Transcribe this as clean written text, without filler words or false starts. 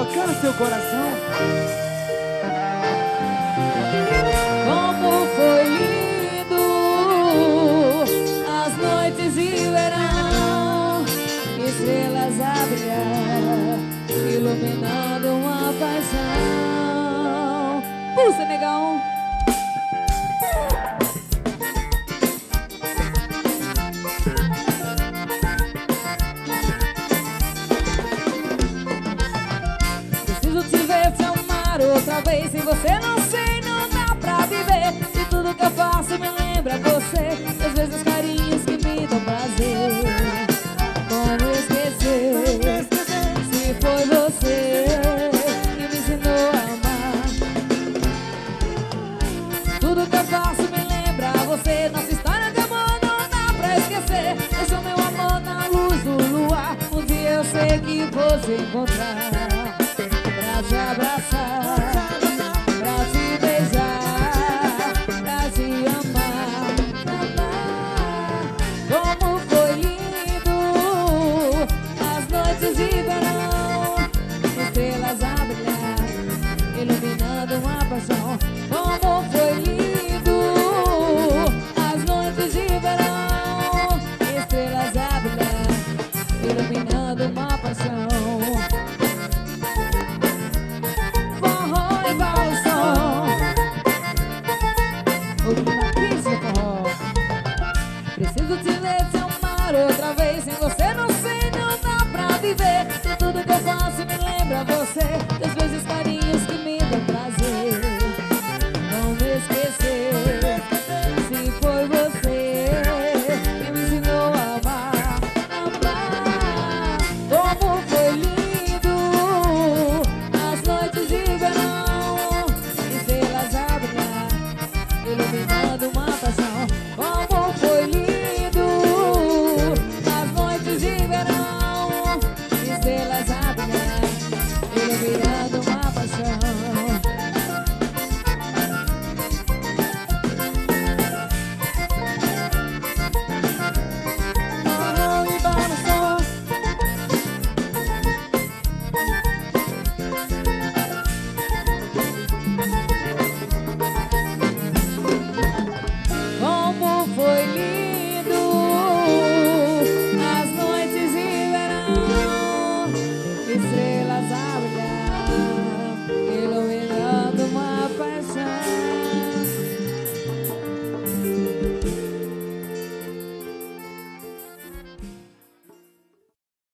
tocar no seu coração. Como foi lindo as noites de verão, estrelas a brilhar, iluminando uma paixão. Puxa, negão! Preciso te ver, te amar outra vez. Sem você não sei, não dá pra viver. E tudo que eu faço me lembra você. E às vezes carinhos que me dão prazer. Como esquecer se foi você que me ensinou a amar. Tudo que eu faço me lembra você. Nossa história de amor não dá pra esquecer. Deixa o meu amor na luz do luar. Um dia eu sei que vou te encontrar, pra te abraçar, pra te beijar, pra te amar, Como foi lindo as noites de verão, estrelas a brilhar, iluminando uma paixão. Como foi lindo as noites de verão, estrelas a brilhar, iluminando uma paixão. Preciso te ver, te amar outra vez. Sem você não sei, não dá pra viver. E tudo que eu faço me lembra você. E às vezes carinho